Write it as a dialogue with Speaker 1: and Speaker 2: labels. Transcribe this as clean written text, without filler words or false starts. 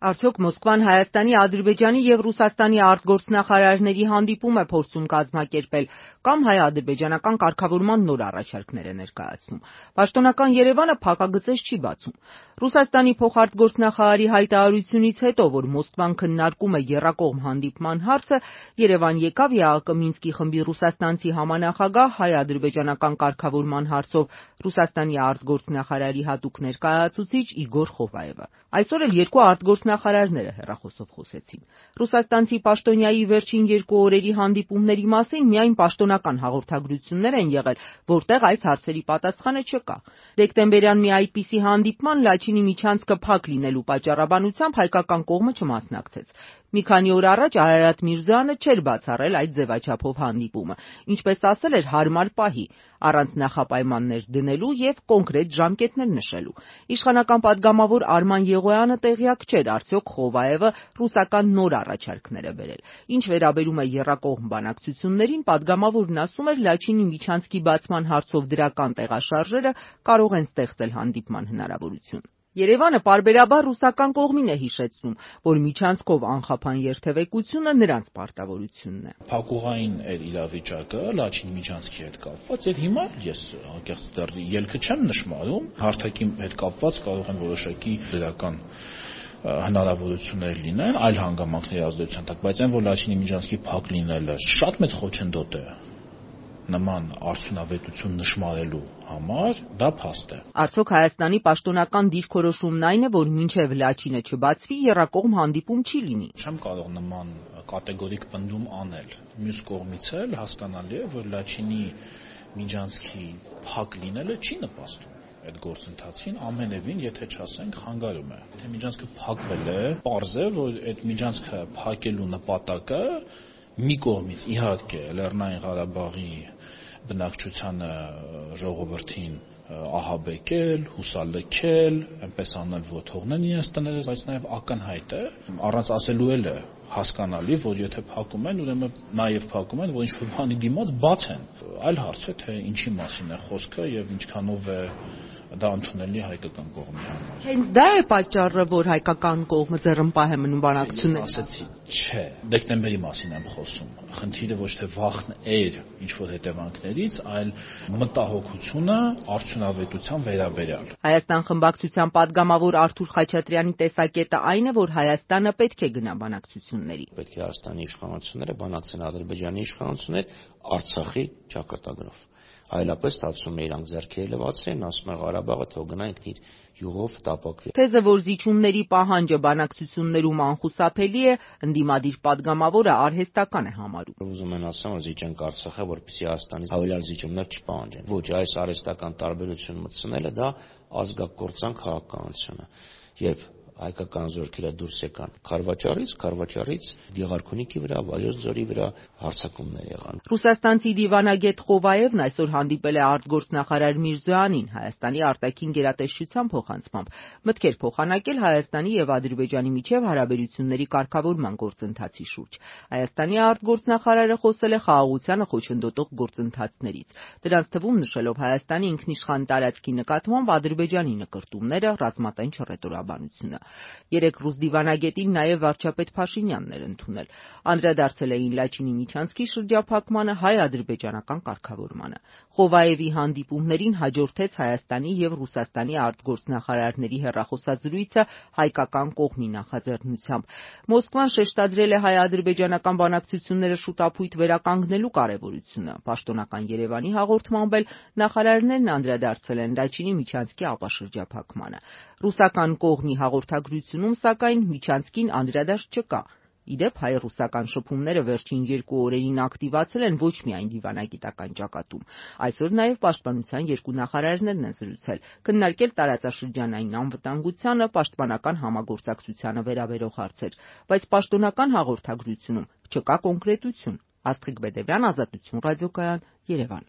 Speaker 1: Արդյոք Մոսկվան Հայաստանի, Ադրբեջանի եւ Ռուսաստանի արտգործնախարարների հանդիպում է փորձում կազմակերպել կամ հայ-ադրբեջանական կարգավորման նոր առաջարկներ է ներկայացնում։ Պաշտոնական Երևանը փակագծեր չի բացում։ Ռուսաստանի փոխարտգործնախարարի հայտարարությունից հետո, որ Մոսկվան քննարկում է եռակողմ հանդիպման հարցը, Երևան եկավ ԵԱԿ Մինսկի խմբի ռուսաստանցի համանախագահ հայ-ադրբեջանական կարգավորման հարցով Ռուսաստանի արտգործնախարարի հատուկ ներկայացուցիչ Իգոր Խովայևը։ Այսօր էլ երկու արտգործնախարարները հեռախոսով խոսեցին։ Ռուսաստանցի պաշտոնյայի վերջին 2 օրերի հանդիպումների մասին միայն պաշտոնական հաղորդագրություններ են եղել, որտեղ այս հարցերի պատասխանը չկա։ Դեկտեմբերյան մի այդպիսի հանդիպման Լաչինի միջանցքը փակ լինելու պատճառաբանությամբ հայկական կողմը չմասնակցեց։ Մի քանի օր առաջ Արարատ Միրզոյանը չէր բացառել այդ ձևաչափով հանդիպումը, ինչպես ասել էր, հարմար պահի, առանց նախապայմաններ դնելու եւ կոնկրետ ժամկետներ նշելու։ Իշխանական պատգամավոր Արման Եղոյանը տեղյակ չէր, արդյոք Խովայևը ռուսական նոր առաջարկներ է բերել։ Ինչ վերաբերում է եռակողմ բանակցություններին, պատգամավորն ասում էր, Լաչինի միջանցքի բացման հարցով դրական տեղաշարժերը կարող են ստեղծել հանդիպման հնարավորություն։ Երևանը պարբերաբար ռուսական կողմին է հիշեցնում, որ միջանցքով անխափան երթևեկությունը նրանց պարտավորությունն է։
Speaker 2: Փակուղային էր իրավիճակը Լաչինի միջանցքի հետ կապված եւ հիմա ես անկեղծ դեռ ելքը չեմ նշмарում, հարթակի հետ կապված կարող են որոշակի դրական հնարավորություններ լինեն այլ հանգամանքների ազդեցության տակ, բայց այն որ Լաչինի միջանցքի փակ լինելը շատ մեծ խոչընդոտ է նման արդյունավետություն նշмарելու համար, դա փաստ է։
Speaker 1: Արդյոք Հայաստանի պաշտոնական դիրքորոշումն այն է, որ մինչև Լաչինը չբացվի, եռակողմ հանդիպում չի լինի։
Speaker 2: Չեմ կարող նման կատեգորիկ պնդում անել։ Մյուս կողմից էլ հասկանալի է, որ Լաչինի միջանցքի փակ լինելը չի նպաստում այդ գործընթացին, ամենևին, եթե չասենք, խանգարում է։ Եթե միջանցքը փակվել է, պարզ է, որ այդ միջանցքը փակելու նպատակը մի կողմից իհարկե Լեռնային Ղարաբաղի բնակչությանը ժողովրդին ահաբեկել, հուսալքել, այնպես անել, որ թողնեն իրենց տները, բայց նաև ակնհայտ է, առանց ասելու էլ է հասկանալի, որ եթե փակում են, ուրեմն նաև փակում են, որ ինչ-որ բանի դիմաց բաց են։ Այլ հարց է, թե ինչի մասին է խոսքը եւ ինչքանով է դա ընդունելի հայկական կողմի համար։
Speaker 1: Հենց դա է պատճառը, որ հայկական կողմը ձեռնպահ է մնում բանակցություններին։
Speaker 2: Ասացի, չէ, դեկտեմբերի մասին եմ խոսում։ Խնդիրը ոչ թե վախն էր ինչ-որ հետևանքներից, այլ մտահոգությունը արդյունավետության վերաբերյալ։
Speaker 1: Հայաստան խմբակցության падգամավոր Արթուր Խաչատրյանի տեսակետը այն է, որ Հայաստանը պետք է գնա բանակցությունների։
Speaker 3: Պետք է Հայաստանի իշխանությունները բանակցեն Ադրբեջանի իշխանություններ Արցախի ճակատագրով։ Այլապես ստացվում է իրանք ձեռքերը լվացրեն, ասում են Ղարաբաղը թող գնա ինքն իր յուղով տապակվի։
Speaker 1: Թեզը, որ զիջումների պահանջը բանակցություններում անխուսափելի է, ընդդիմադիր падգամավորը արհեստական է համարում։
Speaker 3: Ուզում են ասեմ, որ զիջենք Արցախը, որպեսզի Հայաստանից հավելյալ զիջումներ չպահանջեն։ Ոչ, այս արհեստական տարբերություն մտցնելը դա ազգակործան քաղաքականություն է։ Եվ հայկական զորքերը դուրս եկան Քարվաճառից Գեղարքունիքի վրա, Վայոց-Ձորի վրա հարձակումներ եղան։
Speaker 1: Ռուսաստանցի դիվանագետ Խովայևն այսօր հանդիպել է արտգործնախարար Միրզոյանին Հայաստանի արտաքին գերատեսչության փոխանցմամբ, մտքեր փոխանակել Հայաստանի եւ Ադրբեջանի միջև հարաբերությունների կարգավորման գործընթացի շուրջ։ Հայաստանի արտգործնախարարը խոսել է խաղաղությանը խոչընդոտող գործընթացներից, դրանց թվում նշելով Հայաստանի ինքնիշխան տարածքի նկատմամբ Ադրբեջանի նկրտումները, ռազմատենչ հռետորաբանությունը։ Երեք ռուս դիվանագետին նաև վարչապետ Փաշինյանն էր ընդունել։ Անդրադարձել էին Լաչինի միջանցքի շրջափակմանը, հայ-ադրբեջանական կարգավորմանը։ Խովայևի հանդիպումներին հաջորդեց Հայաստանի եւ Ռուսաստանի արտգործնախարարների հեռախոսազրույցը հայկական կողմի նախաձեռնությամբ։ Մոսկվան շեշտադրել է հայ-ադրբեջանական բանակցությունները շուտապույտ վերականգնելու կարևորությունը։ Պաշտոնական Երևանի հաղորդմամբ էլ նախարարներն անդրադարձել են Լաչինի միջանցքի ապաշրջափակմանը։ Ռուսական կողմի հաղորդագրությունում, սակայն, միջանցքին անդրադարձ չկա։ Իդեպ հայ-ռուսական շփումները վերջին 2 օրերին ակտիվացել են ոչ միայն դիվանագիտական ճակատում։ Այսօր նաև պաշտպանության 2 նախարարներն են զրուցել, քննարկել տարածաշրջանային անվտանգությանը, պաշտպանական համագործակցությանը վերաբերող հարցեր, բայց պաշտոնական հաղորդագրությունում չկա կոնկրետություն։ Աստղիկ Բեդևյան, Ազատություն ռադիոկայան, Երևան։